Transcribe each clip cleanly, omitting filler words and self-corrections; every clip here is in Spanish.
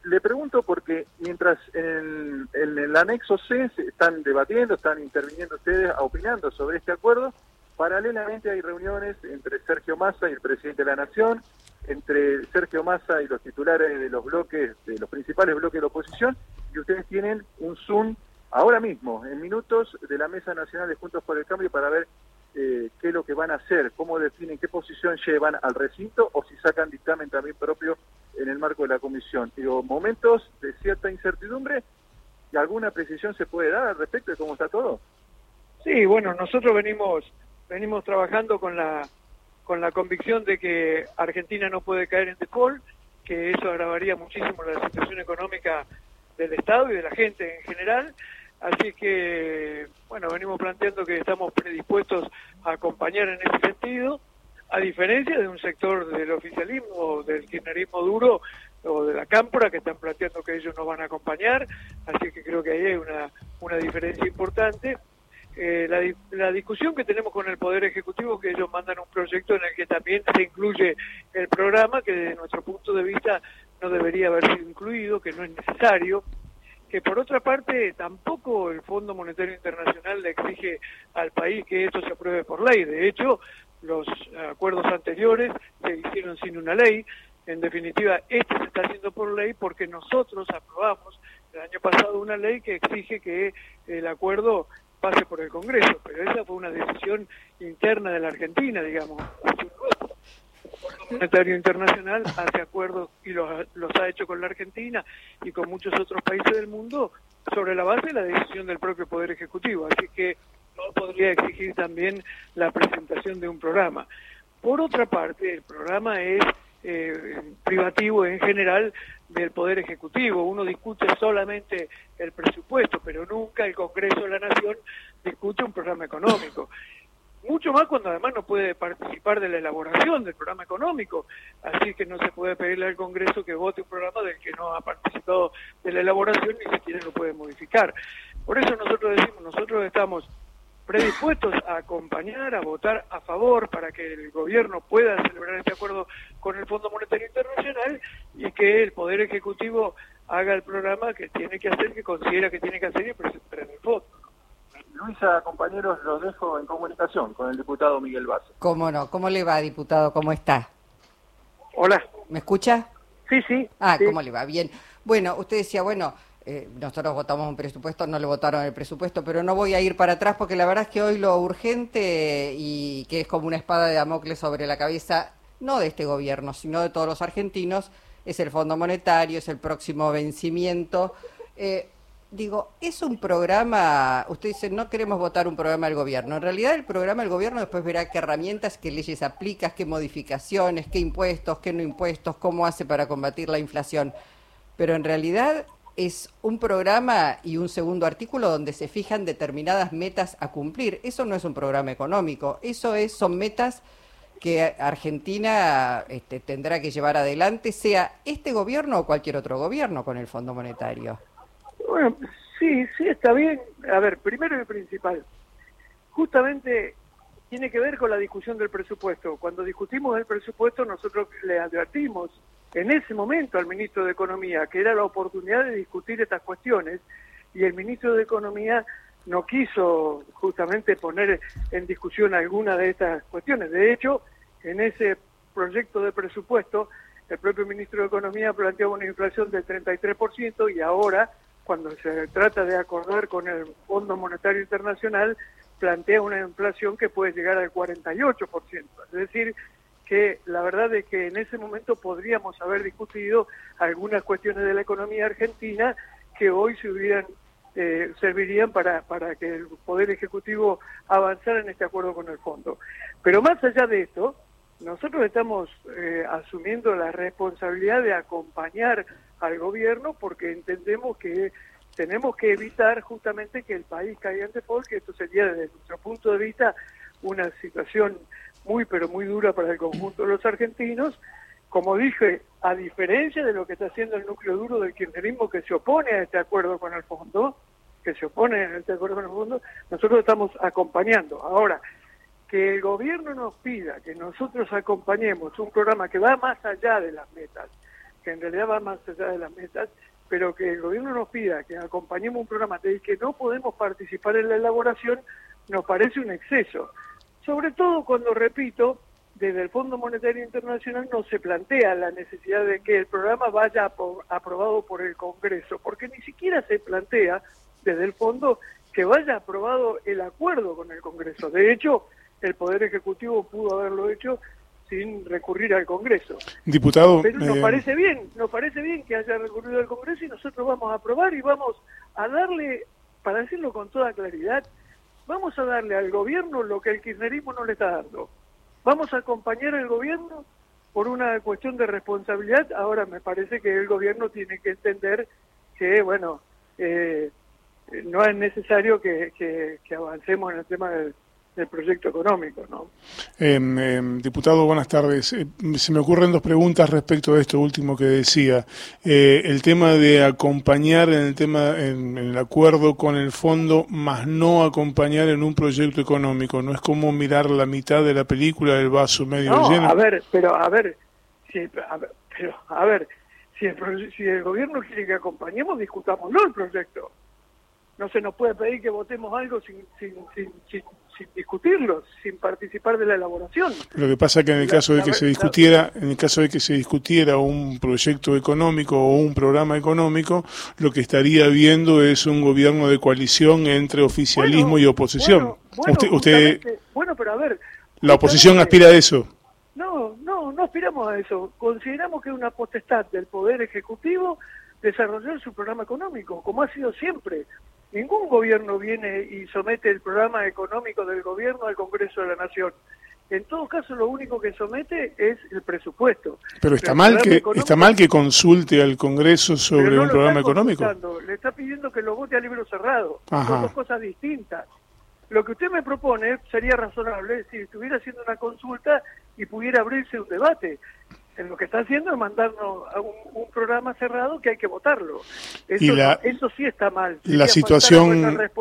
le pregunto porque mientras en el anexo C se están debatiendo, están interviniendo ustedes, opinando sobre este acuerdo, paralelamente hay reuniones entre Sergio Massa y el presidente de la Nación, entre Sergio Massa y los titulares de los bloques, de los principales bloques de la oposición, y ustedes tienen un Zoom ahora mismo, en minutos, de la Mesa Nacional de Juntos por el Cambio para ver qué es lo que van a hacer, cómo definen, qué posición llevan al recinto o si sacan dictamen también propio en el marco de la comisión. Digo, momentos de cierta incertidumbre, ¿y alguna precisión se puede dar al respecto de cómo está todo? Sí, bueno, nosotros venimos trabajando con la convicción de que Argentina no puede caer en default, que eso agravaría muchísimo la situación económica del Estado y de la gente en general. Así que, bueno, venimos planteando que estamos predispuestos a acompañar en ese sentido, a diferencia de un sector del oficialismo, del kirchnerismo duro o de la cámpora, que están planteando que ellos no van a acompañar. Así que creo que ahí hay una diferencia importante. La discusión que tenemos con el Poder Ejecutivo es que ellos mandan un proyecto en el que también se incluye el programa, que desde nuestro punto de vista no debería haber sido incluido, que no es necesario, que por otra parte tampoco el Fondo Monetario Internacional le exige al país que esto se apruebe por ley. De hecho, los acuerdos anteriores se hicieron sin una ley. En definitiva, este se está haciendo por ley porque nosotros aprobamos el año pasado una ley que exige que el acuerdo pase por el Congreso, pero esa fue una decisión interna de la Argentina, digamos. El Fondo Monetario Internacional hace acuerdos y los ha hecho con la Argentina y con muchos otros países del mundo sobre la base de la decisión del propio Poder Ejecutivo, así que no podría exigir también la presentación de un programa. Por otra parte, el programa es privativo en general del Poder Ejecutivo. Uno discute solamente el presupuesto, pero nunca el Congreso de la Nación discute un programa económico. Mucho más cuando además no puede participar de la elaboración del programa económico, así que no se puede pedirle al Congreso que vote un programa del que no ha participado de la elaboración, ni siquiera lo puede modificar. Por eso nosotros decimos, nosotros estamos predispuestos a acompañar, a votar a favor para que el gobierno pueda celebrar este acuerdo con el Fondo Monetario Internacional y que el Poder Ejecutivo haga el programa que tiene que hacer, que considera que tiene que hacer y presentar en el fondo. Luisa, compañeros, los dejo en comunicación con el diputado Miguel Basso. ¿Cómo no? ¿Cómo le va, diputado? ¿Cómo está? Hola. ¿Me escucha? Sí, sí. Ah, sí. ¿Cómo le va? Bien. Bueno, usted decía, nosotros votamos un presupuesto, no le votaron el presupuesto, pero no voy a ir para atrás porque la verdad es que hoy lo urgente y que es como una espada de Damocles sobre la cabeza, no de este gobierno, sino de todos los argentinos, es el Fondo Monetario, es el próximo vencimiento. Es un programa, usted dice, no queremos votar un programa del gobierno. En realidad el programa del gobierno después verá qué herramientas, qué leyes aplicas, qué modificaciones, qué impuestos, qué no impuestos, cómo hace para combatir la inflación. Pero en realidad es un programa y un segundo artículo donde se fijan determinadas metas a cumplir. Eso no es un programa económico, son metas que Argentina tendrá que llevar adelante, sea este gobierno o cualquier otro gobierno con el Fondo Monetario. Bueno, sí, está bien. A ver, primero y principal, justamente tiene que ver con la discusión del presupuesto. Cuando discutimos el presupuesto, nosotros le advertimos en ese momento al ministro de Economía que era la oportunidad de discutir estas cuestiones, y el ministro de Economía no quiso justamente poner en discusión alguna de estas cuestiones. De hecho, en ese proyecto de presupuesto, el propio ministro de Economía planteaba una inflación del 33% y ahora, cuando se trata de acordar con el Fondo Monetario Internacional, plantea una inflación que puede llegar al 48%. Es decir, que la verdad es que en ese momento podríamos haber discutido algunas cuestiones de la economía argentina que hoy servirían para que el Poder Ejecutivo avanzara en este acuerdo con el Fondo. Pero más allá de esto, nosotros estamos asumiendo la responsabilidad de acompañar al gobierno porque entendemos que tenemos que evitar justamente que el país caiga en default, que esto sería desde nuestro punto de vista una situación muy pero muy dura para el conjunto de los argentinos. Como dije, a diferencia de lo que está haciendo el núcleo duro del kirchnerismo que se opone a este acuerdo con el fondo, nosotros estamos acompañando. Ahora, que el gobierno nos pida que nosotros acompañemos un programa que va más allá de las metas, que en realidad va más allá de las metas, pero que el gobierno nos pida que acompañemos un programa del que no podemos participar en la elaboración, nos parece un exceso. Sobre todo cuando, repito, desde el Fondo Monetario Internacional no se plantea la necesidad de que el programa vaya aprobado por el Congreso, porque ni siquiera se plantea desde el Fondo que vaya aprobado el acuerdo con el Congreso. De hecho, el Poder Ejecutivo pudo haberlo hecho sin recurrir al Congreso. Diputado, pero nos parece bien que haya recurrido al Congreso y nosotros vamos a aprobar y vamos a darle, para decirlo con toda claridad, vamos a darle al gobierno lo que el kirchnerismo no le está dando. Vamos a acompañar al gobierno por una cuestión de responsabilidad. Ahora me parece que el gobierno tiene que entender que, bueno, no es necesario que avancemos en el tema del proyecto económico, ¿no? Diputado, buenas tardes. Se me ocurren dos preguntas respecto a esto último que decía. El tema de acompañar en el acuerdo con el fondo, más no acompañar en un proyecto económico. ¿No es como mirar la mitad de la película del vaso medio lleno? Si el gobierno quiere que acompañemos, discutámoslo el proyecto. No se nos puede pedir que votemos algo sin discutirlo, sin participar de la elaboración. Lo que pasa es que en el caso de que se discutiera un proyecto económico o un programa económico, lo que estaría viendo es un gobierno de coalición entre oficialismo y oposición. Pero a ver, la oposición aspira a eso. No aspiramos a eso. Consideramos que es una potestad del Poder Ejecutivo desarrollar su programa económico, como ha sido siempre. Ningún gobierno viene y somete el programa económico del gobierno al Congreso de la Nación. En todo caso, lo único que somete es el presupuesto. Pero está mal que consulte al Congreso sobre un programa económico. Le está pidiendo que lo vote a libro cerrado. Ajá. Son dos cosas distintas. Lo que usted me propone sería razonable si estuviera haciendo una consulta y pudiera abrirse un debate. Lo que está haciendo es mandarnos a un programa cerrado que hay que votarlo. Eso sí está mal. La situación...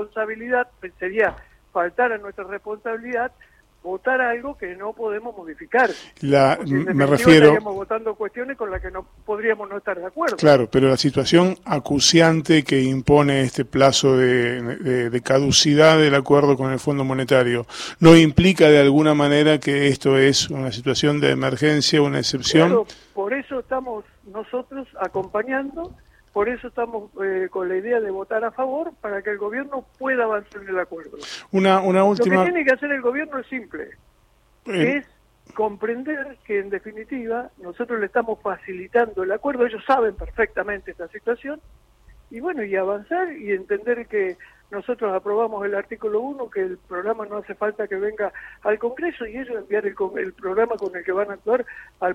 Sería faltar a nuestra responsabilidad votar algo que no podemos modificar. Me refiero... Estaríamos votando cuestiones con las que no podríamos no estar de acuerdo. Claro, pero la situación acuciante que impone este plazo de caducidad del acuerdo con el Fondo Monetario, ¿no implica de alguna manera que esto es una situación de emergencia, una excepción? Claro, por eso estamos nosotros acompañando, por eso estamos con la idea de votar a favor, para que el gobierno pueda avanzar en el acuerdo. Una última... Lo que tiene que hacer el gobierno es simple, es comprender que en definitiva nosotros le estamos facilitando el acuerdo, ellos saben perfectamente esta situación, y bueno, y avanzar y entender que nosotros aprobamos el artículo 1, que el programa no hace falta que venga al Congreso, y ellos enviar el programa con el que van a actuar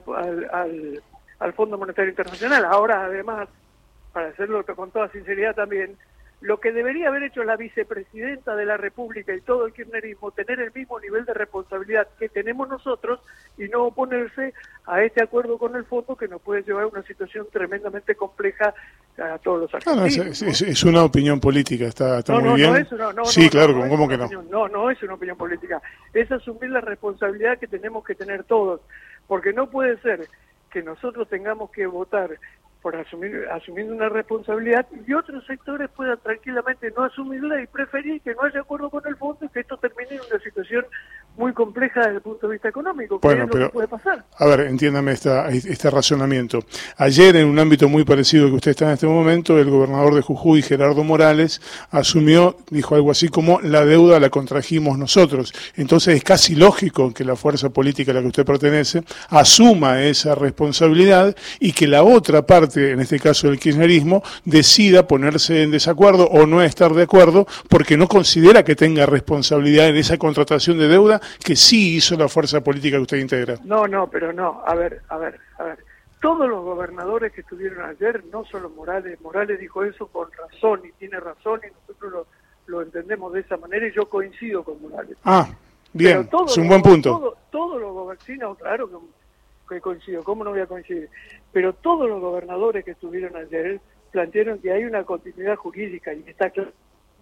al Fondo Monetario Internacional. Ahora, además, para hacerlo con toda sinceridad también, lo que debería haber hecho la vicepresidenta de la República y todo el kirchnerismo, tener el mismo nivel de responsabilidad que tenemos nosotros y no oponerse a este acuerdo con el fondo, que nos puede llevar a una situación tremendamente compleja a todos los argentinos. Es una opinión política, está muy bien. ¿Cómo que no? No es una opinión política, es asumir la responsabilidad que tenemos que tener todos, porque no puede ser que nosotros tengamos que votar por asumiendo una responsabilidad y otros sectores puedan tranquilamente no asumirla y preferir que no haya acuerdo con el fondo y que esto termine en una situación muy compleja desde el punto de vista económico. Bueno, pero que puede pasar. A ver, entiéndame este razonamiento. Ayer, en un ámbito muy parecido al que usted está en este momento, el gobernador de Jujuy, Gerardo Morales, dijo algo así como: la deuda la contrajimos nosotros. Entonces es casi lógico que la fuerza política a la que usted pertenece asuma esa responsabilidad y que la otra parte, en este caso el kirchnerismo, decida ponerse en desacuerdo o no estar de acuerdo porque no considera que tenga responsabilidad en esa contratación de deuda que sí hizo la fuerza política que usted integra. No. A ver. Todos los gobernadores que estuvieron ayer, no solo Morales dijo eso con razón y tiene razón y nosotros lo entendemos de esa manera y yo coincido con Morales. Bien, es un buen punto. Todos los gobernadores, claro que coincido, ¿cómo no voy a coincidir? Pero todos los gobernadores que estuvieron ayer plantearon que hay una continuidad jurídica y está claro.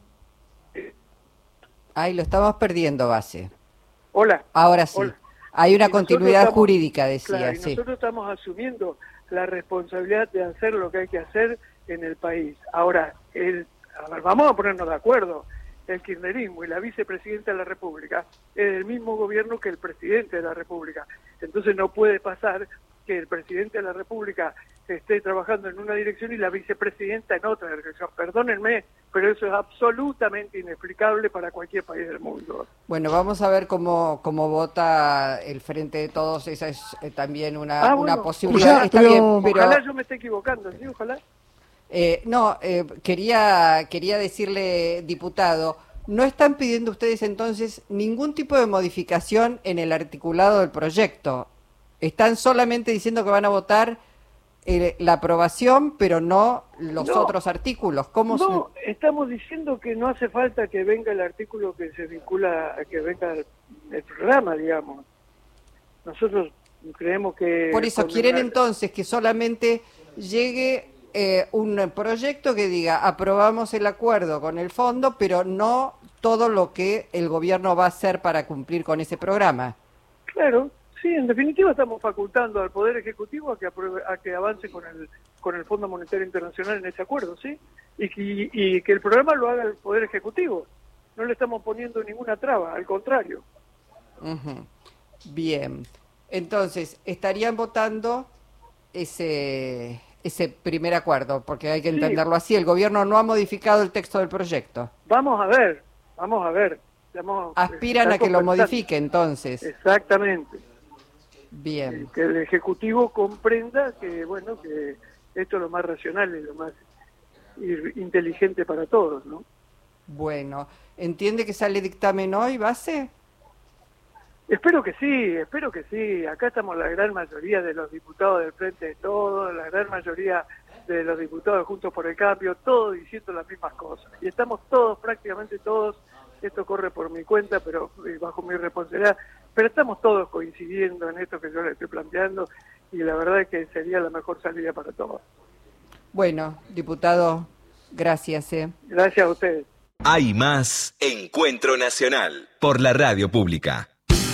Ahí lo estamos perdiendo, Base. Hola. Ahora sí. Hola. Hay una continuidad jurídica, decía. Claro, y sí. nosotros estamos asumiendo la responsabilidad de hacer lo que hay que hacer en el país. Ahora, a ver, vamos a ponernos de acuerdo. El kirchnerismo y la vicepresidenta de la República es el mismo gobierno que el presidente de la República. Entonces no puede pasar que el presidente de la República esté trabajando en una dirección y la vicepresidenta en otra dirección. Perdónenme, pero eso es absolutamente inexplicable para cualquier país del mundo. Bueno, vamos a ver cómo vota el Frente de Todos. Esa es también una posibilidad. Está bien, pero ojalá yo me esté equivocando, ¿sí? Ojalá. Quería decirle, diputado, ¿no están pidiendo ustedes entonces ningún tipo de modificación en el articulado del proyecto? Están solamente diciendo que van a votar la aprobación, pero no los otros artículos. No, estamos diciendo que no hace falta que venga el artículo que se vincula a que venga el programa, digamos. Nosotros creemos que... Por eso, ¿quieren entonces que solamente llegue un proyecto que diga aprobamos el acuerdo con el fondo, pero no todo lo que el gobierno va a hacer para cumplir con ese programa? Claro, sí, en definitiva estamos facultando al Poder Ejecutivo a que avance con el Fondo Monetario Internacional en ese acuerdo, ¿sí? Y que el programa lo haga el Poder Ejecutivo. No le estamos poniendo ninguna traba, al contrario. Bien, entonces estarían votando ese primer acuerdo, porque hay que entenderlo así. El gobierno no ha modificado el texto del proyecto. Vamos a ver. Aspiran a que lo modifique, entonces. Exactamente. Bien. Que el Ejecutivo comprenda que, bueno, que esto es lo más racional y lo más inteligente para todos, ¿no? Bueno, ¿entiende que sale dictamen hoy, base? Espero que sí. Acá estamos la gran mayoría de los diputados del Frente de Todos, la gran mayoría de los diputados Juntos por el Cambio, todos diciendo las mismas cosas. Y estamos todos, prácticamente todos, esto corre por mi cuenta, pero bajo mi responsabilidad, pero estamos todos coincidiendo en esto que yo le estoy planteando y la verdad es que sería la mejor salida para todos. Bueno, diputado, gracias. Gracias a ustedes. Hay más Encuentro Nacional por la Radio Pública.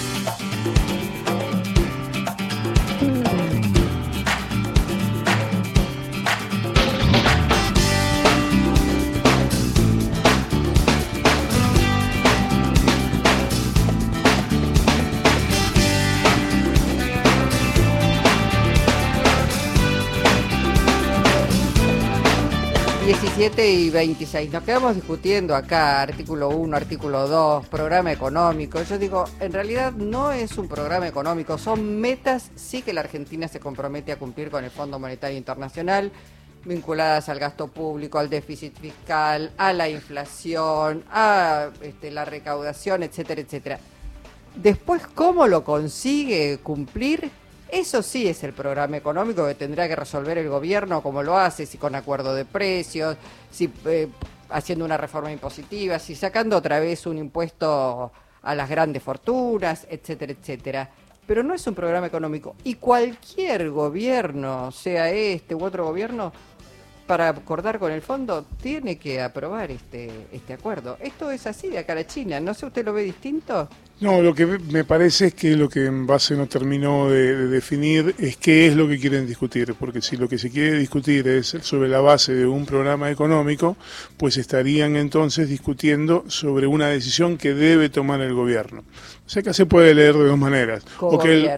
Y 26. Nos quedamos discutiendo acá, artículo 1, artículo 2, programa económico. Yo digo, en realidad no es un programa económico, son metas, sí que la Argentina se compromete a cumplir con el Fondo Monetario Internacional, vinculadas al gasto público, al déficit fiscal, a la inflación, a la recaudación, etcétera, etcétera. Después, ¿cómo lo consigue cumplir? Eso sí es el programa económico que tendrá que resolver el gobierno, como lo hace, si con acuerdo de precios, si haciendo una reforma impositiva, si sacando otra vez un impuesto a las grandes fortunas, etcétera, etcétera. Pero no es un programa económico. Y cualquier gobierno, sea este u otro gobierno, para acordar con el fondo, tiene que aprobar este acuerdo. Esto es así de acá a la China. ¿No sé, usted lo ve distinto? No, lo que me parece es que lo que en base no terminó de definir es qué es lo que quieren discutir, porque si lo que se quiere discutir es sobre la base de un programa económico, pues estarían entonces discutiendo sobre una decisión que debe tomar el gobierno. O sea, que se puede leer de dos maneras. O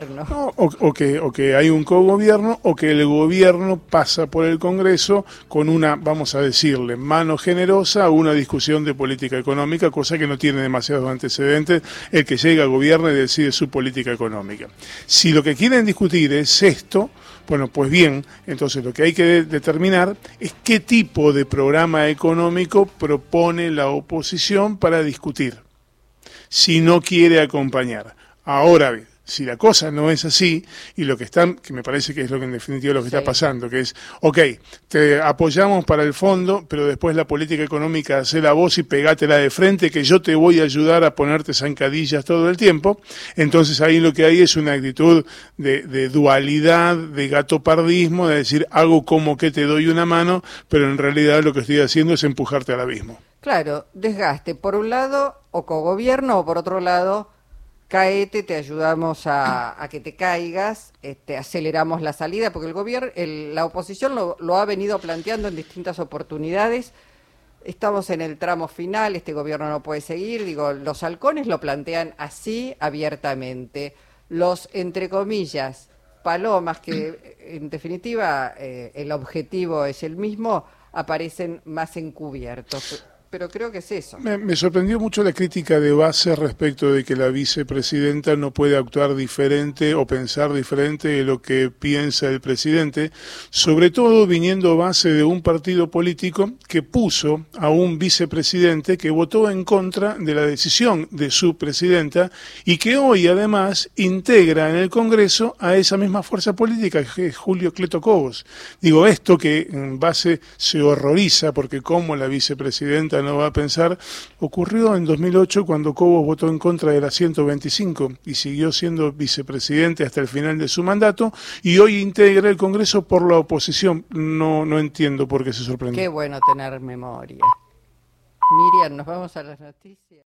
que hay un cogobierno, o que el gobierno pasa por el Congreso con una, vamos a decirle, mano generosa a una discusión de política económica, cosa que no tiene demasiados antecedentes el que llega, gobierna y decide su política económica. Si lo que quieren discutir es esto, bueno, pues bien, entonces lo que hay que determinar es qué tipo de programa económico propone la oposición para discutir, si no quiere acompañar. Ahora bien, si la cosa no es así, y lo que están, que me parece que es lo que en definitiva lo que está pasando, que es, ok, te apoyamos para el fondo, pero después la política económica hacela vos y pegátela de frente, que yo te voy a ayudar a ponerte zancadillas todo el tiempo. Entonces ahí lo que hay es una actitud de dualidad, de gatopardismo, de decir, hago como que te doy una mano, pero en realidad lo que estoy haciendo es empujarte al abismo. Claro, desgaste, por un lado, o cogobierno, o por otro lado, caete, te ayudamos a que te caigas, aceleramos la salida, porque el gobierno, la oposición lo ha venido planteando en distintas oportunidades. Estamos en el tramo final, este gobierno no puede seguir, digo, los halcones lo plantean así abiertamente. Los, entre comillas, palomas, que en definitiva el objetivo es el mismo, aparecen más encubiertos. Pero creo que es eso. Me sorprendió mucho la crítica de base respecto de que la vicepresidenta no puede actuar diferente o pensar diferente de lo que piensa el presidente, sobre todo viniendo base de un partido político que puso a un vicepresidente que votó en contra de la decisión de su presidenta y que hoy además integra en el Congreso a esa misma fuerza política que es Julio Cleto Cobos. Digo, esto que en base se horroriza porque como la vicepresidenta no va a pensar, ocurrió en 2008 cuando Cobos votó en contra de la 125 y siguió siendo vicepresidente hasta el final de su mandato y hoy integra el Congreso por la oposición. No entiendo por qué se sorprendió. Qué bueno tener memoria. Miriam, nos vamos a las noticias.